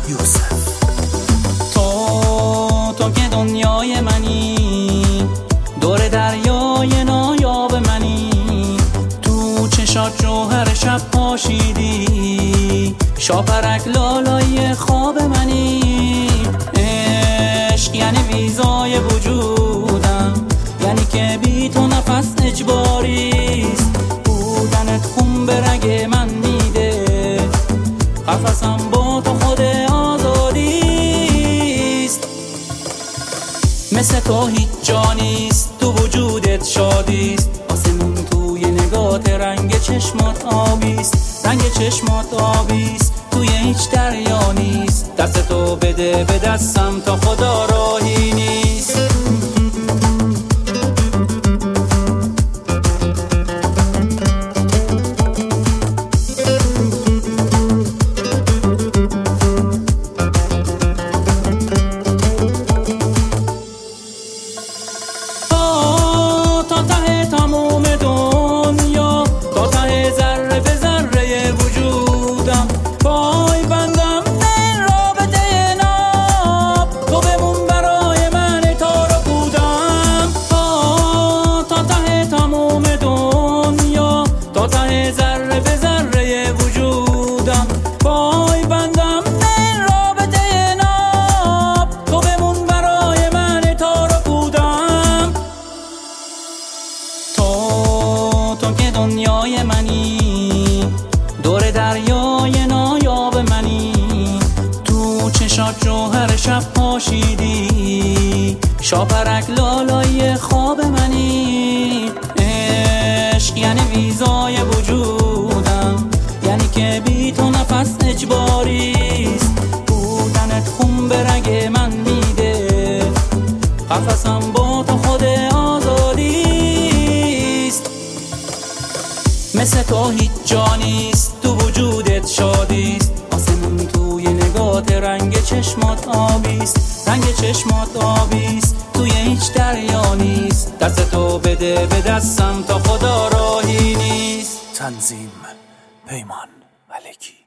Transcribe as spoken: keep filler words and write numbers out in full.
یوسف. تو تو که دنیای منی، دور دریای نایاب منی، تو چشات جوهر شب پاشیدی، شاپرک لالای خواب منی. عشق یعنی ویزای وجودم، یعنی که بی تو نفس اجباریست. بودنت خون به رگ من میده، قفسم با تو خود آزادیست. مثل تو هیچ جانیست، تو وجودت شادیست. آسمون توی نگات رنگ چشمات آبیست، رنگ چشمات آبیست. توی هیچ دریا نیست، دست تو بده به دستم تا خدا راهی نیست. تا ته تموم دنیا، تا ته ذره به ذره وجودم، پای بندم این رابطه ناب. تو بمون برای من تارو بودم. تا ته تموم دنیا، تا ته ذره به ذره وجودم، پای بندم این رابطه ناب. تو بمون برای من تارو بودم. تو تو که دنیای منی، دور دریای نایاب منی، تو چشات جوهر شب پاشیدی، شاپرک لالای خواب منی. عشق یعنی ویزای وجودم، یعنی که بی تو نفس اجباریست. بودنت خون به رگ من میده، قفسم با تو خود آزادیست. مثل تو هیچ جانیست، تو وجودت شادیست. آسمون توی نگات رنگ چشمات آبیست، رنگ چشمات آبیست. توی هیچ دریا نیست، دست تو بده به دستم تا خدا راهی نیست. تنظیم پیمان ملکی.